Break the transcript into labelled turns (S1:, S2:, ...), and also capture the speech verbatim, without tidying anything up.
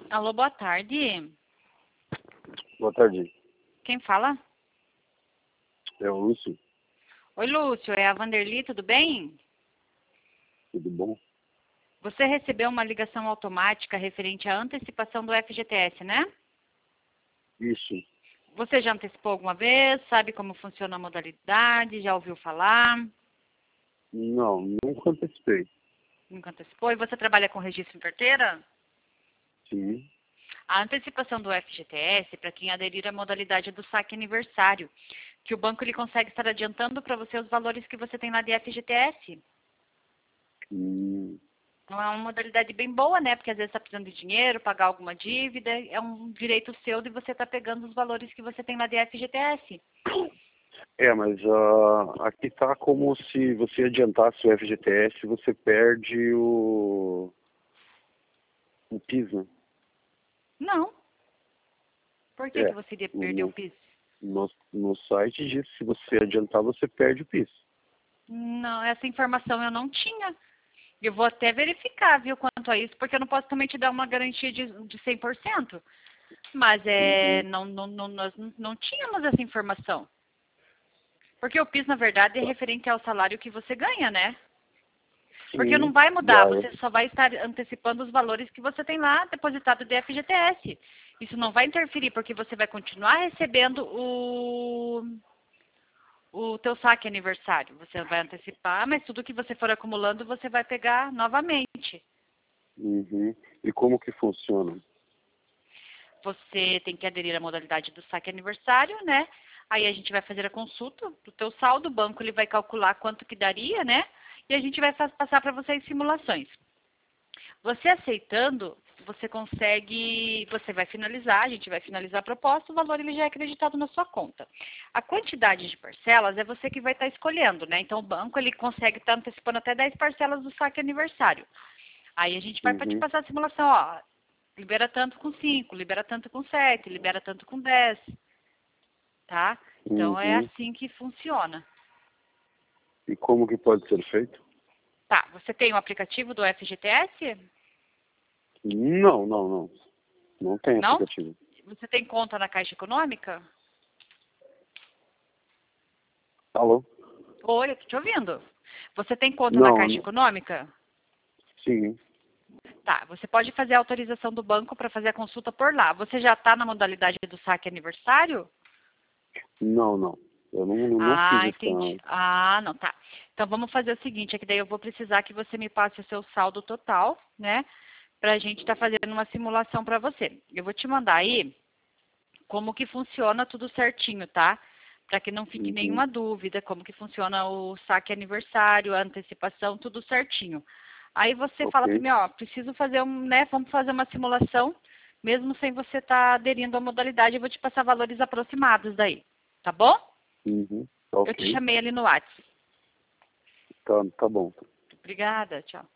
S1: Alô, boa tarde.
S2: Boa tarde.
S1: Quem fala?
S2: É o Lúcio.
S1: Oi, Lúcio, é a Vanderly, tudo bem?
S2: Tudo bom?
S1: Você recebeu uma ligação automática referente à antecipação do F G T S, né?
S2: Isso.
S1: Você já antecipou alguma vez? Sabe como funciona a modalidade? Já ouviu falar?
S2: Não, nunca antecipei.
S1: Nunca antecipou? E você trabalha com registro em carteira?
S2: Sim.
S1: A antecipação do F G T S, para quem aderir à modalidade do saque aniversário, que o banco ele consegue estar adiantando para você os valores que você tem lá de F G T S.
S2: Hum,
S1: Não é uma modalidade bem boa, né? Porque às vezes está precisando de dinheiro, pagar alguma dívida. É um direito seu de você estar pegando os valores que você tem lá de F G T S.
S2: É, mas ah, aqui tá como se você adiantasse o F G T S, você perde o, o PIS, né?
S1: Não. Por que, que
S2: É,
S1: você iria perder o
S2: no,
S1: PIS?
S2: no, no site diz que se você adiantar, você perde o PIS.
S1: Não, essa informação eu não tinha. Eu vou até verificar, viu, quanto a isso, porque eu não posso também te dar uma garantia de, de cem por cento. Mas é,
S2: Uhum.
S1: não, não, não, nós não não tínhamos essa informação. Porque o PIS, na verdade, é
S2: Tá.
S1: referente ao salário que você ganha, né? Porque não
S2: Sim.
S1: vai
S2: E
S1: mudar,
S2: aí,
S1: você só vai estar antecipando os valores que você tem lá depositado de F G T S. Isso não vai interferir, porque você vai continuar recebendo o, o teu saque aniversário. Você vai antecipar, mas tudo que você for acumulando, você vai pegar novamente.
S2: uhum. E como que funciona?
S1: Você tem que aderir à modalidade do saque aniversário, né? Aí a gente vai fazer a consulta do teu saldo, o banco ele vai calcular quanto que daria, né? E a gente vai fa- passar para vocês simulações. Você aceitando, você consegue, você vai finalizar, a gente vai finalizar a proposta, o valor ele já é acreditado na sua conta. A quantidade de parcelas é você que vai estar escolhendo, né? Então o banco ele consegue estar antecipando até dez parcelas do saque aniversário. Aí a gente vai para te
S2: Uhum.
S1: passar a simulação, ó, libera tanto com cinco, libera tanto com sete, libera tanto com dez, tá? Então é
S2: Uhum.
S1: assim que funciona.
S2: E como que pode ser feito?
S1: Tá, você tem o aplicativo do F G T S?
S2: Não, não, não. Não tem
S1: Não?
S2: aplicativo.
S1: Você tem conta na Caixa Econômica?
S2: Alô?
S1: Oi, eu tô te ouvindo. Você tem conta na
S2: Não,
S1: Caixa
S2: não.
S1: Econômica?
S2: Sim.
S1: Tá, você pode fazer a autorização do banco para fazer a consulta por lá. Você já está na modalidade do saque aniversário?
S2: Não, não. Eu não, eu não fiz
S1: Ah, entendi.
S2: essa.
S1: Ah, não, tá. Então vamos fazer o seguinte, é que daí eu vou precisar que você me passe o seu saldo total, né? Pra gente estar fazendo uma simulação para você. Eu vou te mandar aí como que funciona tudo certinho, tá? Para que não fique
S2: Uhum.
S1: nenhuma dúvida, como que funciona o saque aniversário, a antecipação, tudo certinho. Aí você fala para
S2: Ok.
S1: mim, ó, preciso fazer um, né, vamos fazer uma simulação, mesmo sem você estar aderindo à modalidade, eu vou te passar valores aproximados daí, tá bom?
S2: Uhum.
S1: Eu te
S2: Ok.
S1: chamei ali no WhatsApp.
S2: Tá, tá bom.
S1: Obrigada, tchau.